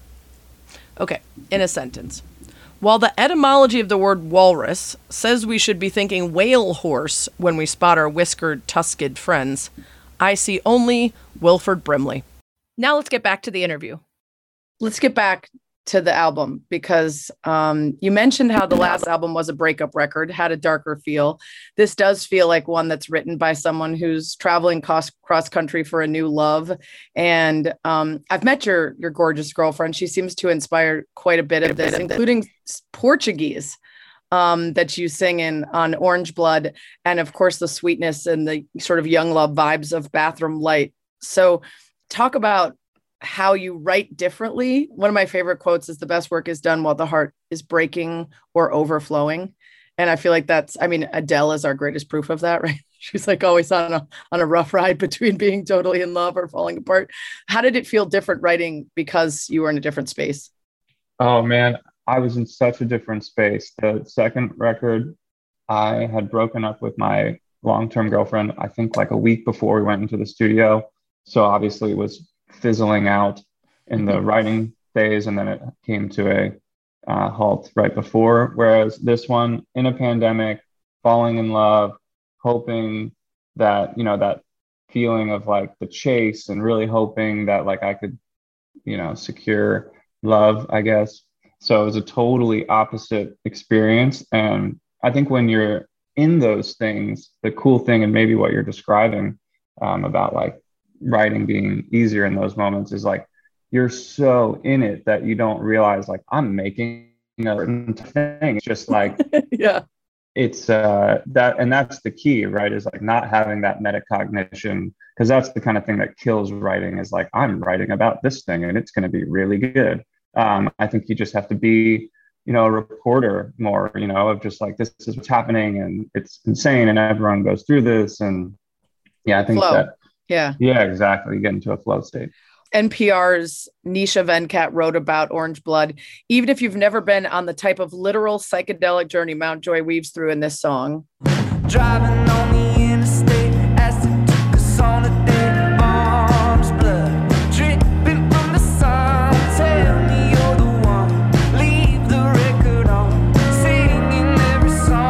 Okay, in a sentence. While the etymology of the word walrus says we should be thinking whale horse when we spot our whiskered, tusked friends, I see only Wilford Brimley. Now let's get back to the interview. Let's get back to the album, because um, you mentioned how the last album was a breakup record, had a darker feel. This does feel like one that's written by someone who's traveling cross, cross country for a new love. And um, I've met your, your gorgeous girlfriend. She seems to inspire quite a bit of this, including Portuguese um, that you sing in on Orange Blood. And of course, the sweetness and the sort of young love vibes of Bathroom Light. So talk about how you write differently. One of my favorite quotes is, the best work is done while the heart is breaking or overflowing. And I feel like that's, I mean, Adele is our greatest proof of that, right? She's like always on a, on a rough ride between being totally in love or falling apart. How did it feel different writing because you were in a different space? Oh man, I was in such a different space. The second record, I had broken up with my long-term girlfriend, I think like a week before we went into the studio. So obviously it was fizzling out in the writing phase, and then it came to a uh, halt right before. Whereas this one, in a pandemic, falling in love, hoping that, you know, that feeling of like the chase, and really hoping that like I could, you know, secure love, I guess. So it was a totally opposite experience. And I think when you're in those things, the cool thing, and maybe what you're describing um, about like writing being easier in those moments, is like you're so in it that you don't realize like I'm making a certain thing. It's just like, yeah, it's uh that, and that's the key, right? Is like not having that metacognition, because that's the kind of thing that kills writing, is like, I'm writing about this thing and it's going to be really good. Um, I think you just have to be, you know, a reporter more, you know, of just like, this is what's happening and it's insane and everyone goes through this. And yeah, I think flow. that, yeah, yeah, exactly. You get into a flow state. N P R's Nisha Venkat wrote about Orange Blood. Even if you've never been on the type of literal psychedelic journey Mount Joy weaves through in this song. Driving on the interstate, acid took us on a day, orange blood, dripping from the sun. Tell me you're the one, leave the record on, singing every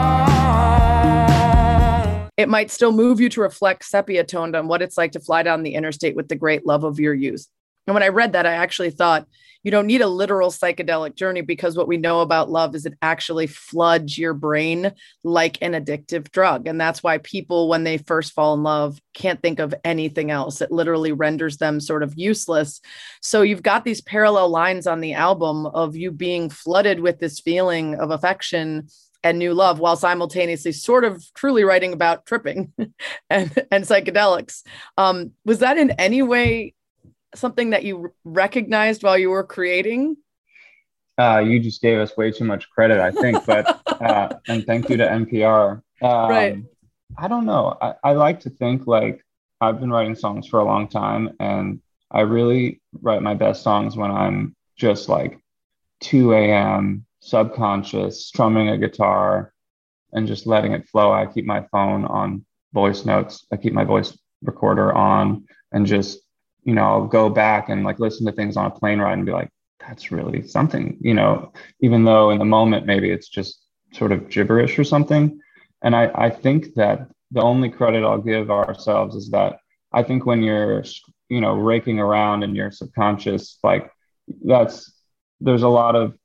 song. It might still move you to reflect sepia toned on what it's like to fly down the interstate with the great love of your youth. And when I read that, I actually thought you don't need a literal psychedelic journey, because what we know about love is it actually floods your brain like an addictive drug. And that's why people, when they first fall in love, can't think of anything else. It literally renders them sort of useless. So you've got these parallel lines on the album of you being flooded with this feeling of affection and new love, while simultaneously sort of truly writing about tripping and, and psychedelics. Um, was that in any way something that you recognized while you were creating? Uh, you just gave us way too much credit, I think, but, uh, and thank you to N P R. Um, right. I don't know. I, I like to think like I've been writing songs for a long time, and I really write my best songs when I'm just like two a.m. subconscious, strumming a guitar and just letting it flow. I keep my phone on voice notes. I keep my voice recorder on and just, you know, I'll go back and like listen to things on a plane ride and be like, that's really something, you know, even though in the moment, maybe it's just sort of gibberish or something. And I, I think that the only credit I'll give ourselves is that I think when you're, you know, raking around in your subconscious, like that's, there's a lot of,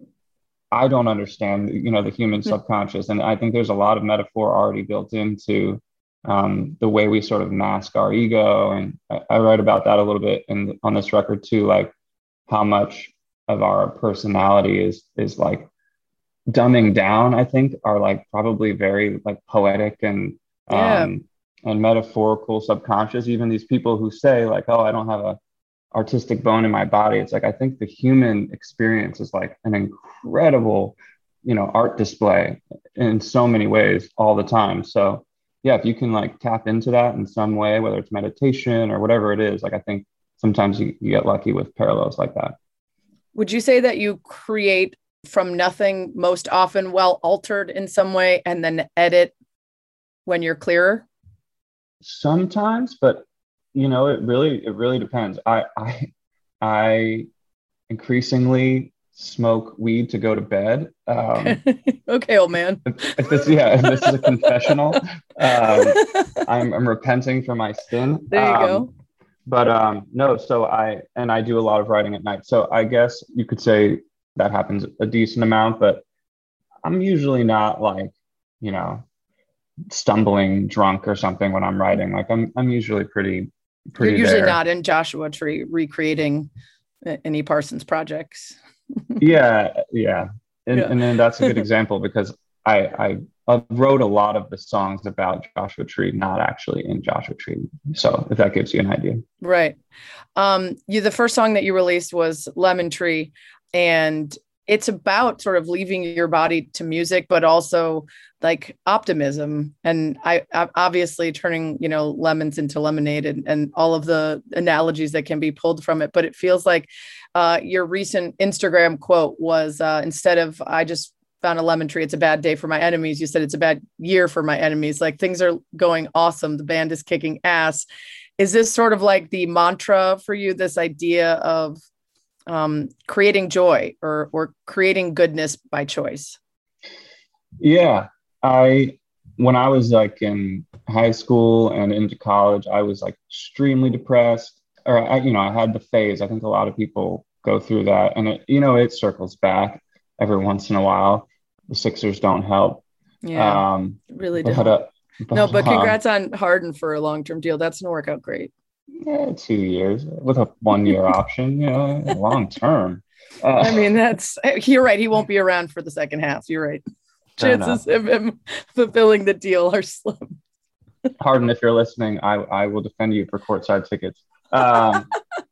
I don't understand, you know, the human subconscious. And I think there's a lot of metaphor already built into um, the way we sort of mask our ego. And I, I write about that a little bit in, on this record too, like how much of our personality is, is like dumbing down, I think, are like probably very like poetic and, yeah. um, and metaphorical subconscious. Even these people who say like, oh, I don't have a artistic bone in my body. It's like, I think the human experience is like an incredible, you know, art display in so many ways all the time. So yeah, if you can like tap into that in some way, whether it's meditation or whatever it is, like I think sometimes you, you get lucky with parallels like that. Would you say that you create from nothing most often, well altered in some way, and then edit when you're clearer? Sometimes, but you know, it really, it really depends. I, I, I increasingly smoke weed to go to bed. Um, okay, old man. If, if this, yeah, if this is a confessional. Um, I'm, I'm repenting for my sin. There you um, go. But um, no, so I, and I do a lot of writing at night. So I guess you could say that happens a decent amount, but I'm usually not like, you know, stumbling drunk or something when I'm writing. Like I'm, I'm usually pretty, pretty You're usually there. not in Joshua Tree recreating any Parsons projects. yeah. Yeah. And, Yeah. and then that's a good example because I, I wrote a lot of the songs about Joshua Tree, not actually in Joshua Tree. So if that gives you an idea. Right. Um, you, the first song that you released was Lemon Tree, and it's about sort of leaving your body to music, but also like optimism. And I, I obviously turning, you know, lemons into lemonade and, and all of the analogies that can be pulled from it. But it feels like uh, your recent Instagram quote was uh, instead of, I just found a lemon tree, it's a bad day for my enemies, you said it's a bad year for my enemies. Like things are going awesome. The band is kicking ass. Is this sort of like the mantra for you, this idea of um, creating joy or, or creating goodness by choice? Yeah. I, when I was like in high school and into college, I was like extremely depressed, or I, you know, I had the phase. I think a lot of people go through that, and it, you know, it circles back every once in a while. The Sixers don't help. Yeah, um, really but, don't. uh, but, no, but um, congrats on Harden for a long-term deal. That's going to work out great. Yeah, two years with a one year option, you know, long term. Uh, I mean, that's, you're right. He won't be around for the second half. You're right. Chances of him fulfilling the deal are slim. Harden, if you're listening, I, I will defend you for courtside tickets. Um,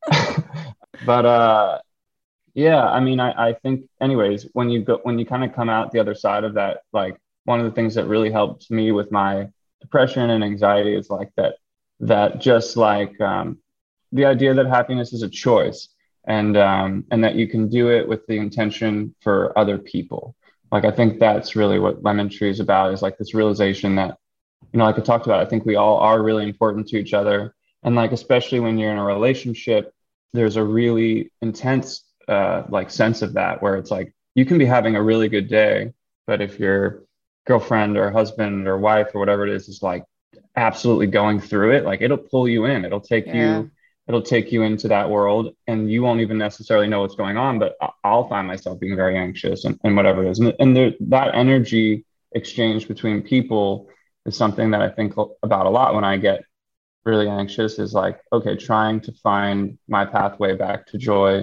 but uh, yeah, I mean, I, I think anyways, when you go, when you kind of come out the other side of that, like one of the things that really helped me with my depression and anxiety is like that, that just like um, the idea that happiness is a choice, and um, and that you can do it with the intention for other people. Like, I think that's really what Lemon Tree is about, is like this realization that, you know, like I talked about, I think we all are really important to each other. And like, especially when you're in a relationship, there's a really intense uh, like sense of that, where it's like, you can be having a really good day, but if your girlfriend or husband or wife or whatever it is, is like absolutely going through it, like it'll pull you in, it'll take Yeah. you, it'll take you into that world, and you won't even necessarily know what's going on, but I- I'll find myself being very anxious and, and whatever it is. And, and there, that energy exchange between people is something that I think about a lot when I get really anxious, is like, okay, trying to find my pathway back to joy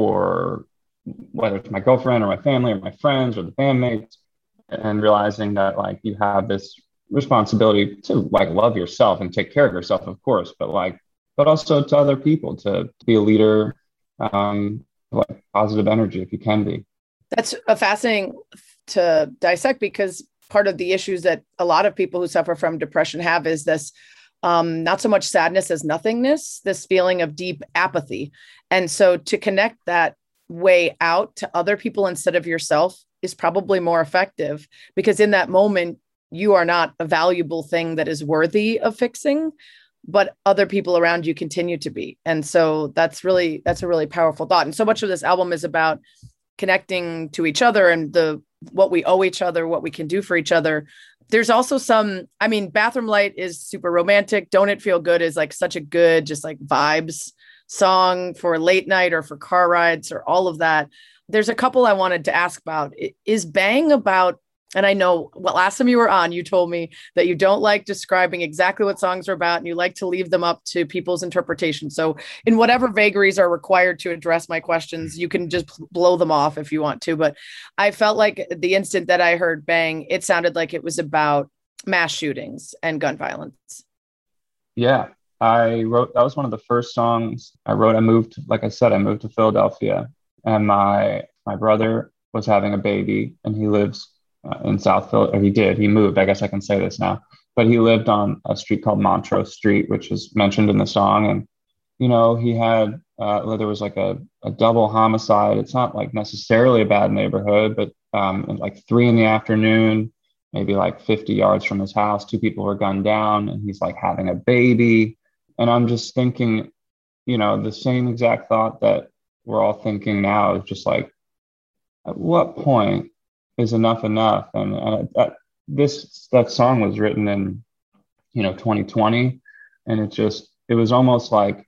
for whether it's my girlfriend or my family or my friends or the bandmates, and realizing that like you have this responsibility to like love yourself and take care of yourself, of course, but like, but also to other people, to, to be a leader, um, like positive energy if you can be. That's a fascinating to dissect, because part of the issues that a lot of people who suffer from depression have is this, um, not so much sadness as nothingness, this feeling of deep apathy. And so to connect that way out to other people instead of yourself is probably more effective, because in that moment, you are not a valuable thing that is worthy of fixing, but other people around you continue to be. And so that's really, that's a really powerful thought. And so much of this album is about connecting to each other and the, what we owe each other, what we can do for each other. There's also some, I mean, Bathroom Light is super romantic. Don't It Feel Good is like such a good, just like vibes song for late night or for car rides or all of that. There's a couple I wanted to ask about. Is Bang about, and I know, well, last time you were on, you told me that you don't like describing exactly what songs are about, and you like to leave them up to people's interpretation. So in whatever vagaries are required to address my questions, you can just blow them off if you want to. But I felt like the instant that I heard Bang, it sounded like it was about mass shootings and gun violence. Yeah, I wrote, that was one of the first songs I wrote. I moved, like I said, I moved to Philadelphia, and my, my brother was having a baby, and he lives Uh, in South Philly, or he did, he moved, I guess I can say this now, but he lived on a street called Montrose Street, which is mentioned in the song. And, you know, he had, uh, well, there was like a, a double homicide. It's not like necessarily a bad neighborhood, but um, at like three in the afternoon, maybe like fifty yards from his house, two people were gunned down, and he's like having a baby. And I'm just thinking, you know, the same exact thought that we're all thinking now, is just like, at what point is enough enough? And uh, that this that song was written in, you know, twenty twenty, and it just, it was almost like,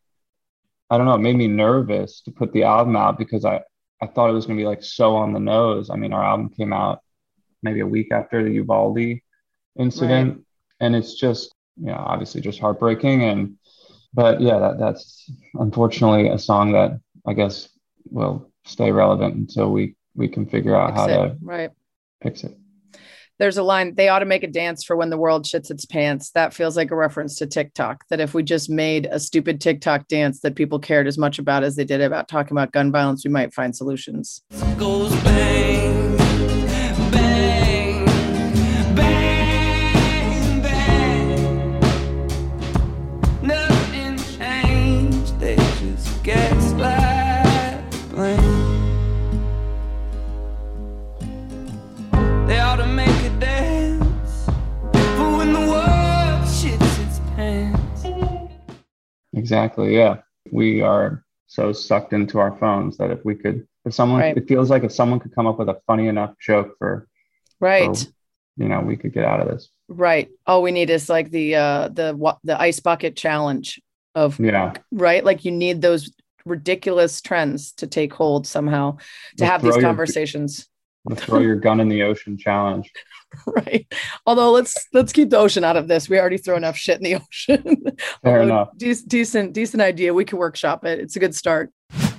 I don't know, it made me nervous to put the album out, because I I thought it was going to be like so on the nose. I mean, our album came out maybe a week after the Uvalde incident, right. And it's just, you know, obviously just heartbreaking. And but yeah, that that's unfortunately a song that I guess will stay relevant until we we can figure out Fix how it. to Right. fix it. There's a line, they ought to make a dance for when the world shits its pants. That feels like a reference to TikTok, that if we just made a stupid TikTok dance that people cared as much about as they did about talking about gun violence, we might find solutions. Goes bang, bang, bang, bang. Nothing changed, they just gaslight the blame. They ought to make a dance for when the world shits its pants. Exactly. Yeah. We are so sucked into our phones that if we could, if someone, right. It feels like if someone could come up with a funny enough joke for, right. For, you know, we could get out of this. Right. All we need is like the, uh, the, the ice bucket challenge of, yeah. Right. Like you need those ridiculous trends to take hold somehow, to Just have these your, conversations. The throw your gun in the ocean challenge. Right. Although let's let's keep the ocean out of this. We already throw enough shit in the ocean. Fair enough. De- decent, decent idea. We can workshop it. It's a good start.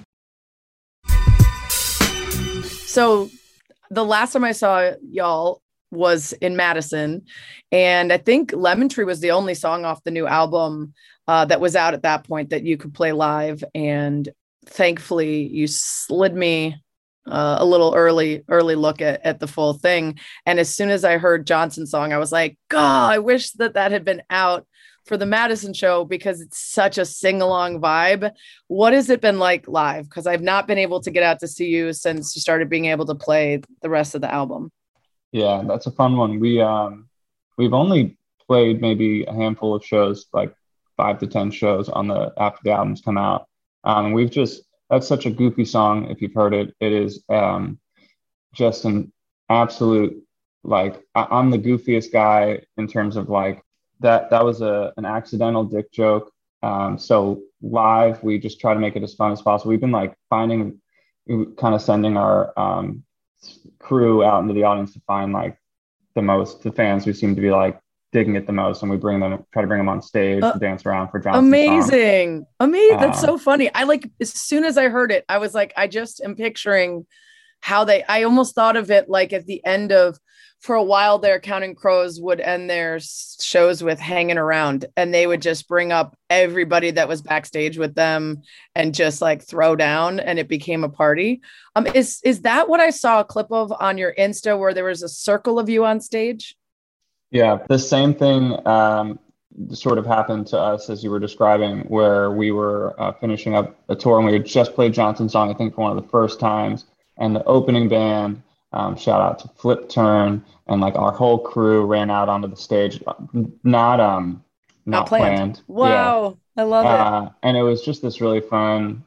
So the last time I saw y'all was in Madison, and I think Lemon Tree was the only song off the new album uh, that was out at that point that you could play live. And thankfully, you slid me uh, a little early, early look at, at the full thing. And as soon as I heard Johnson's song, I was like, God, I wish that that had been out for the Madison show because it's such a sing-along vibe. What has it been like live? Because I've not been able to get out to see you since you started being able to play the rest of the album. Yeah, that's a fun one. We um we've only played maybe a handful of shows, like five to ten shows on the after the albums come out. Um, we've just that's such a goofy song. If you've heard it, it is um just an absolute like I, I'm the goofiest guy in terms of like that. That was a an accidental dick joke. Um, so live, we just try to make it as fun as possible. We've been like finding, kind of sending our um crew out into the audience to find like the most the fans who seem to be like digging it the most, and we bring them try to bring them on stage uh, to dance around for Johnson's amazing song. amazing That's um, so funny. I like as soon as I heard it, I was like, I just am picturing how they I almost thought of it like at the end of, for a while there, Counting Crows would end their shows with Hanging Around, and they would just bring up everybody that was backstage with them and just like throw down, and it became a party. Um, is is that what I saw a clip of on your Insta, where there was a circle of you on stage? Yeah, the same thing um, sort of happened to us as you were describing, where we were uh, finishing up a tour and we had just played Johnson's song, I think, for one of the first times, and the opening band. Um, shout out to Flip Turn, and like our whole crew ran out onto the stage, not um not, not planned. planned. Wow, yeah. I love uh, it. And it was just this really fun,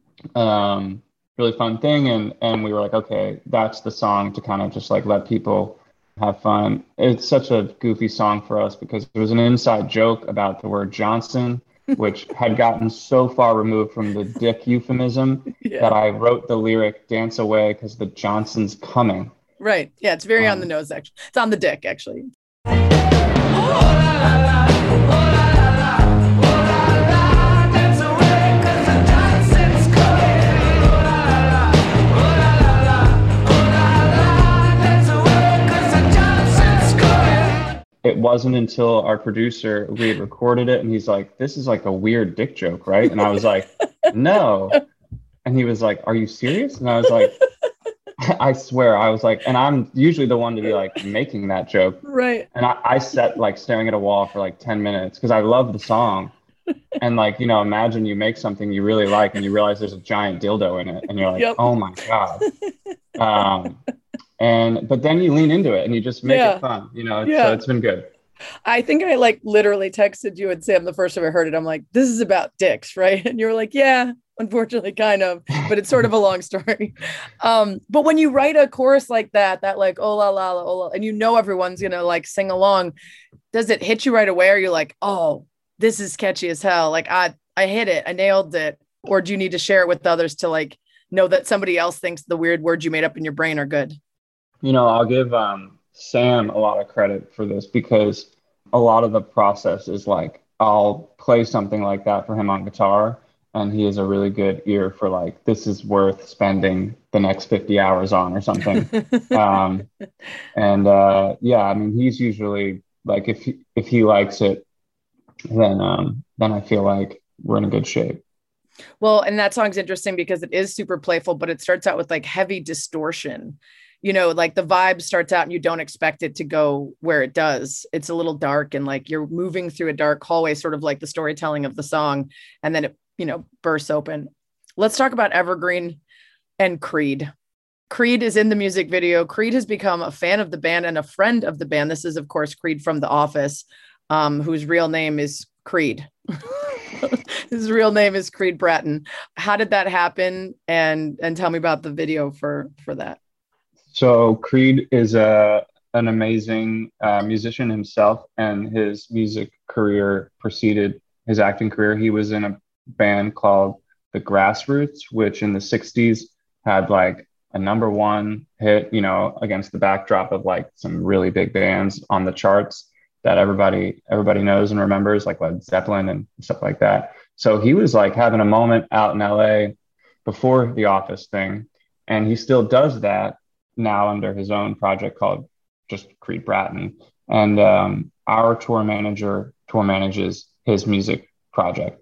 um, really fun thing, and and we were like, okay, that's the song to kind of just like let people have fun. It's such a goofy song for us because there was an inside joke about the word Johnson, which had gotten so far removed from the dick euphemism yeah. that I wrote the lyric "Dance Away" because the Johnson's coming. Right. Yeah, it's very um, on the nose, actually. It's on the dick, actually. It wasn't until our producer, we had recorded it, and he's like, this is like a weird dick joke, right? And I was like, no. And he was like, are you serious? And I was like, I swear, I was like, and I'm usually the one to be like making that joke. Right. And I, I sat like staring at a wall for like ten minutes because I love the song. And like, you know, imagine you make something you really like and you realize there's a giant dildo in it. And you're like, yep. Oh my God. Um, and, but then you lean into it and you just make yeah. it fun, you know, yeah. So it's been good. I think I like literally texted you and Sam the first time I heard it. I'm like, this is about dicks, right? And you were like, yeah, unfortunately, kind of, but it's sort of a long story. Um, but when you write a chorus like that, that like, oh la la la, oh, la, and you know everyone's gonna like sing along, does it hit you right away? Or you're like, oh, this is catchy as hell. Like I, I hit it, I nailed it. Or do you need to share it with others to like know that somebody else thinks the weird words you made up in your brain are good? You know, I'll give um, Sam a lot of credit for this because a lot of the process is like, I'll play something like that for him on guitar, and he has a really good ear for like, this is worth spending the next fifty hours on or something. um, and uh, yeah, I mean, he's usually like, if he, if he likes it, then um, then I feel like we're in a good shape. Well, and that song's interesting because it is super playful, but it starts out with like heavy distortion. You know, like the vibe starts out and you don't expect it to go where it does. It's a little dark and like you're moving through a dark hallway, sort of like the storytelling of the song. And then it, you know, bursts open. Let's talk about Evergreen and Creed. Creed is in the music video. Creed has become a fan of the band and a friend of the band. This is, of course, Creed from The Office, um, whose real name is Creed. His real name is Creed Bratton. How did that happen? And and tell me about the video for for that. So Creed is a an amazing uh, musician himself, and his music career preceded his acting career. He was in a band called The Grassroots, which in the sixties had like a number one hit, you know, against the backdrop of like some really big bands on the charts that everybody everybody knows and remembers, like Led Zeppelin and stuff like that. So he was like having a moment out in L A before the Office thing, and he still does that now under his own project called just Creed Bratton. And um, our tour manager tour manages his music project.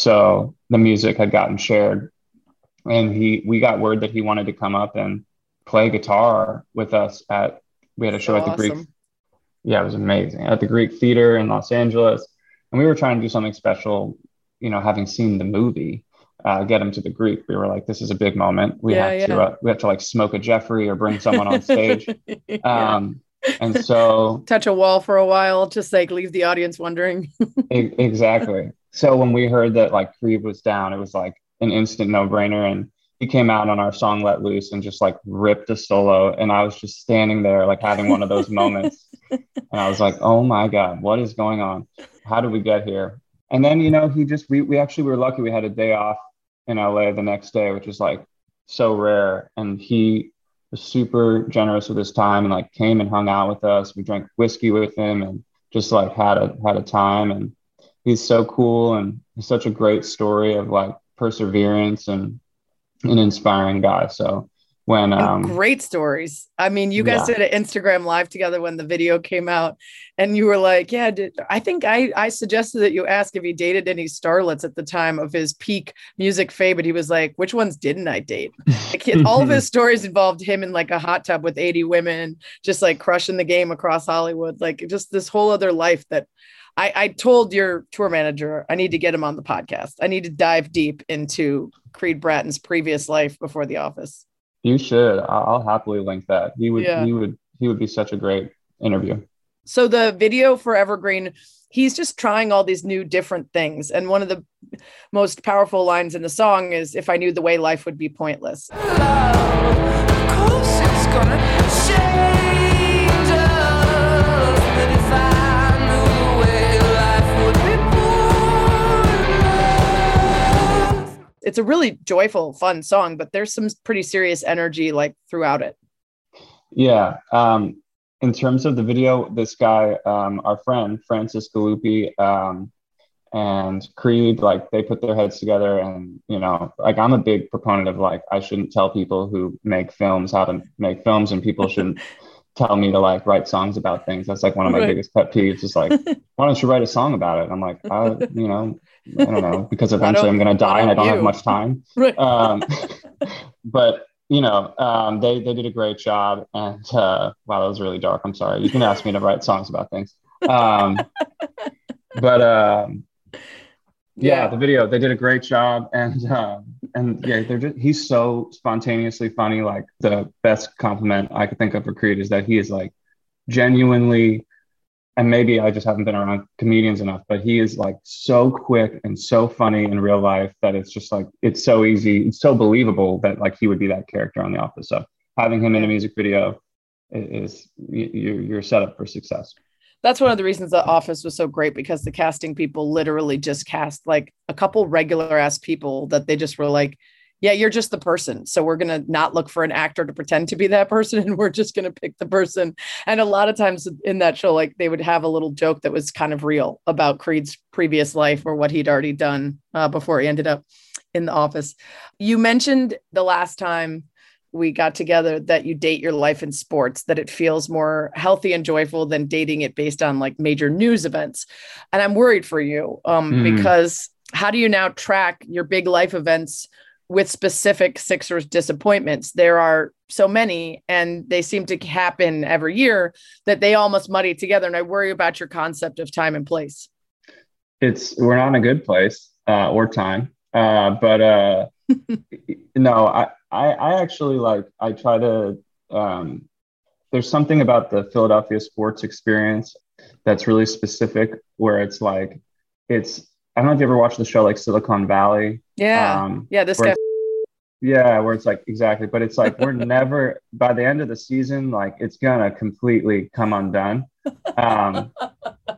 So the music had gotten shared, and he we got word that he wanted to come up and play guitar with us at we had a show So at the awesome. Greek. Yeah, it was amazing, at the Greek Theater in Los Angeles. And we were trying to do something special, you know, having seen the movie, uh, get him to the Greek. We were like, this is a big moment. We Yeah, have to yeah. uh, we have to like smoke a Jeffrey or bring someone on stage. Yeah. Um, and so Touch a wall for a while, just like leave the audience wondering. e- exactly. So when we heard that like Creed was down, it was like an instant no-brainer. And he came out on our song Let Loose and just like ripped a solo. And I was just standing there like having one of those moments. And I was like, oh my God, what is going on? How did we get here? And then, you know, he just, we, we actually were lucky. We had a day off in L A the next day, which was like so rare. And he was super generous with his time and like came and hung out with us. We drank whiskey with him and just like had a, had a time. And he's so cool. And he's such a great story of like perseverance and an inspiring guy. So when, And um, great stories. I mean, you guys yeah. did an Instagram live together when the video came out, and you were like, yeah, did, I think I, I suggested that you ask if he dated any starlets at the time of his peak music fame. But he was like, which ones didn't I date? Like, he- all of his stories involved him in like a hot tub with eighty women, just like crushing the game across Hollywood. Like just this whole other life that I, I told your tour manager, I need to get him on the podcast. I need to dive deep into Creed Bratton's previous life before The Office. You should. I- I'll happily link that. He would, Yeah. he would, he would be such a great interview. So the video for Evergreen, he's just trying all these new different things. And one of the most powerful lines in the song is, if I knew the way life would be pointless. Love, of course it's gonna change us, but if I knew the way life would be pointless. It's a really joyful, fun song, but there's some pretty serious energy like throughout it. Yeah. Um, in terms of the video, this guy, um, our friend, Francis Galuppi, um, and Creed, like they put their heads together and, you know, like I'm a big proponent of like, I shouldn't tell people who make films how to make films, and people shouldn't tell me to like write songs about things. That's like one of my Right. biggest pet peeves. Is like, why don't you write a song about it? I'm like, I, you know, I don't know, because Why eventually don't- I'm going to why die and I don't don't have you? much time. Right. Um, but you know, um, they, they did a great job. And uh, wow, that was really dark. I'm sorry. You can ask me to write songs about things. Um, but um, yeah, the video, they did a great job. And um, and yeah, they're just, he's so spontaneously funny. Like the best compliment I could think of for Creed is that he is like genuinely, and maybe I just haven't been around comedians enough, but he is like so quick and so funny in real life that it's just like, it's so easy. It's so believable that like he would be that character on The Office. So having him in a music video is, is you, you're set up for success. That's one of the reasons The Office was so great, because the casting people literally just cast like a couple regular ass people that they just were like, yeah, you're just the person. So we're going to not look for an actor to pretend to be that person. And we're just going to pick the person. And a lot of times in that show, like they would have a little joke that was kind of real about Creed's previous life or what he'd already done uh, before he ended up in The Office. You mentioned the last time we got together that you date your life in sports, that it feels more healthy and joyful than dating it based on like major news events. And I'm worried for you um, Mm. because how do you now track your big life events with specific Sixers disappointments? There are so many, and they seem to happen every year, that they almost muddy together. And I worry about your concept of time and place. It's, we're not in a good place uh, or time. Uh, but uh, no, I, I, I actually like, I try to, um, there's something about the Philadelphia sports experience that's really specific, where it's like, it's, I don't know if you ever watched the show like Silicon Valley. Yeah. Um, yeah. This where guy. it's- Yeah, where it's like, exactly. But it's like, we're never, by the end of the season, like it's gonna completely come undone. Um,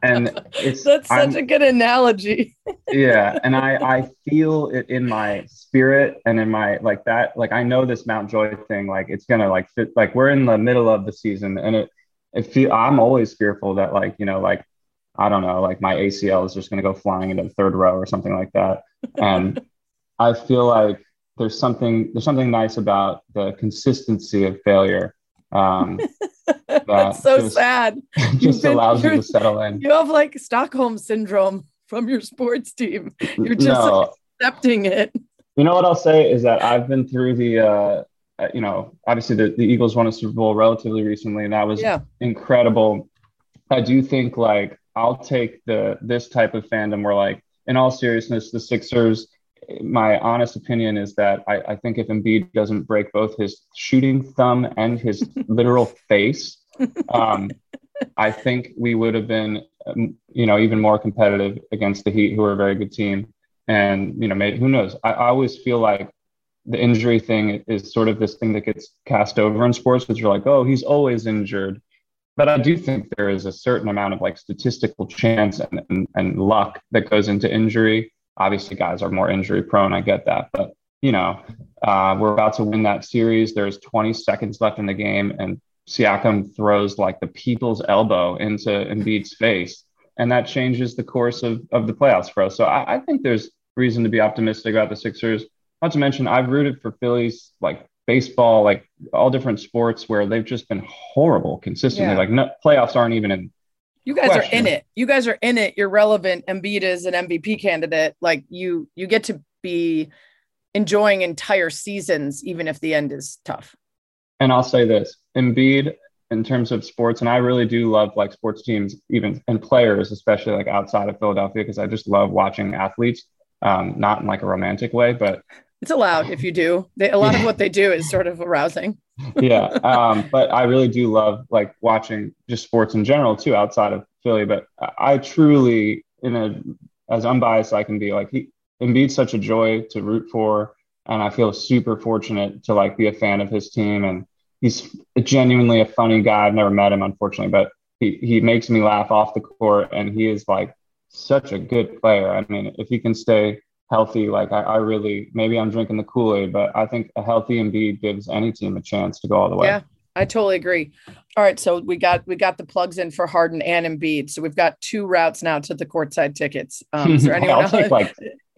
and it's That's such I'm, a good analogy. yeah, and I I feel it in my spirit and in my like that like I know this Mount Joy thing, like it's gonna like fit, like we're in the middle of the season, and it it feel I'm always fearful that like you know like I don't know like my A C L is just gonna go flying into the third row or something like that, and I feel like there's something there's something nice about the consistency of failure. Um, that That's so just, sad. just been- allows you you're- to settle in. You have like Stockholm syndrome from your sports team. You're just No. like, accepting it. You know what I'll say is that I've been through the, uh, uh, you know, obviously the, the Eagles won a Super Bowl relatively recently, and that was Yeah. incredible. I do think like I'll take the this type of fandom where like, in all seriousness, the Sixers, my honest opinion is that I, I think if Embiid doesn't break both his shooting thumb and his literal face, um, I think we would have been, um, you know, even more competitive against the Heat, who are a very good team. And, you know, maybe, who knows? I, I always feel like the injury thing is sort of this thing that gets cast over in sports, because you're like, oh, he's always injured. But I do think there is a certain amount of like statistical chance and, and, and luck that goes into injury. Obviously, guys are more injury prone. I get that. But, you know, uh, we're about to win that series. There's twenty seconds left in the game, and Siakam throws like the people's elbow into Embiid's face. And that changes the course of, of the playoffs for us. So I, I think there's reason to be optimistic about the Sixers. Not to mention, I've rooted for Phillies, like baseball, like all different sports where they've just been horrible consistently. Yeah. Like no, playoffs aren't even in. You guys question. are in it. You guys are in it. You're relevant. Embiid is an M V P candidate. Like you, you get to be enjoying entire seasons, even if the end is tough. And I'll say this, Embiid, in terms of sports, and I really do love like sports teams, even and players, especially like outside of Philadelphia, because I just love watching athletes, um, not in like a romantic way, but It's allowed if you do. They, a lot of what they do is sort of arousing. yeah. Um, but I really do love like watching just sports in general too, outside of Philly. But I truly, in a as unbiased I can be, like he Embiid's such a joy to root for, and I feel super fortunate to like be a fan of his team. And he's genuinely a funny guy. I've never met him, unfortunately, but he he makes me laugh off the court, and he is like such a good player. I mean, if he can stay healthy, like I, I really, maybe I'm drinking the Kool-Aid, but I think a healthy Embiid gives any team a chance to go all the way. Yeah, I totally agree. All right, so we got we got the plugs in for Harden and Embiid. So we've got two routes now to the courtside tickets. Um, is there anyone I'll else? take like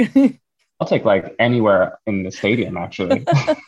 I'll take like anywhere in the stadium, actually.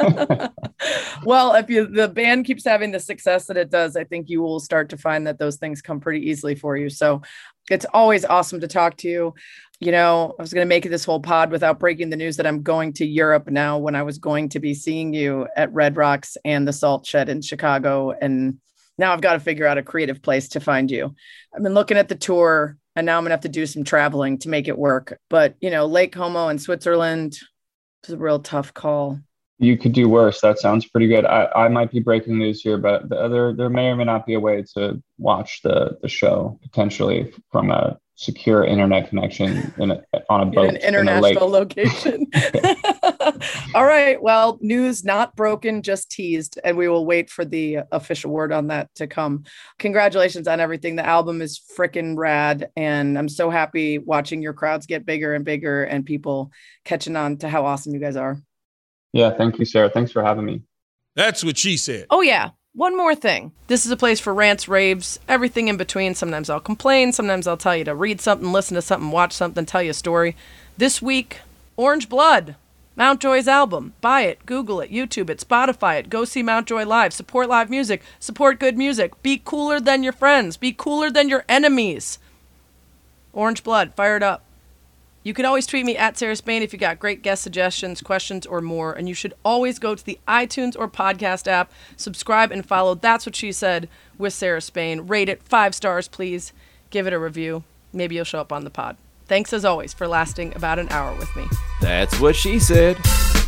Well, if you the band keeps having the success that it does, I think you will start to find that those things come pretty easily for you. So it's always awesome to talk to you. You know, I was going to make it this whole pod without breaking the news that I'm going to Europe now, when I was going to be seeing you at Red Rocks and the Salt Shed in Chicago. And now I've got to figure out a creative place to find you. I've been looking at the tour, and now I'm going to have to do some traveling to make it work. But, you know, Lake Como in Switzerland is a real tough call. You could do worse. That sounds pretty good. I, I might be breaking news here, but the other, there may or may not be a way to watch the, the show potentially from a secure internet connection in a, on a boat In an international location. All right. Well, news not broken, just teased, and we will wait for the official word on that to come. Congratulations on everything. The album is freaking rad, and I'm so happy watching your crowds get bigger and bigger and people catching on to how awesome you guys are. Yeah, thank you, Sarah. Thanks for having me. That's what she said. Oh, yeah. One more thing. This is a place for rants, raves, everything in between. Sometimes I'll complain. Sometimes I'll tell you to read something, listen to something, watch something, tell you a story. This week, Orange Blood, Mount Joy's album. Buy it, Google it, YouTube it, Spotify it. Go see Mount Joy live. Support live music. Support good music. Be cooler than your friends. Be cooler than your enemies. Orange Blood, fire it up. You can always tweet me at Sarah Spain if you got great guest suggestions, questions, or more. And you should always go to the iTunes or podcast app, subscribe and follow That's What She Said with Sarah Spain. Rate it five stars, please. Give it a review. Maybe you'll show up on the pod. Thanks as always for lasting about an hour with me. That's what she said.